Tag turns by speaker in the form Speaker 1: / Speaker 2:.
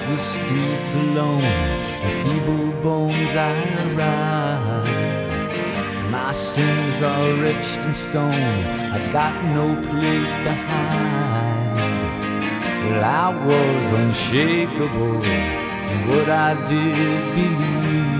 Speaker 1: the streets alone, with feeble bones I ride. My sins are etched in stone, I've got no place to hide. Well, I was unshakable in what I did believe.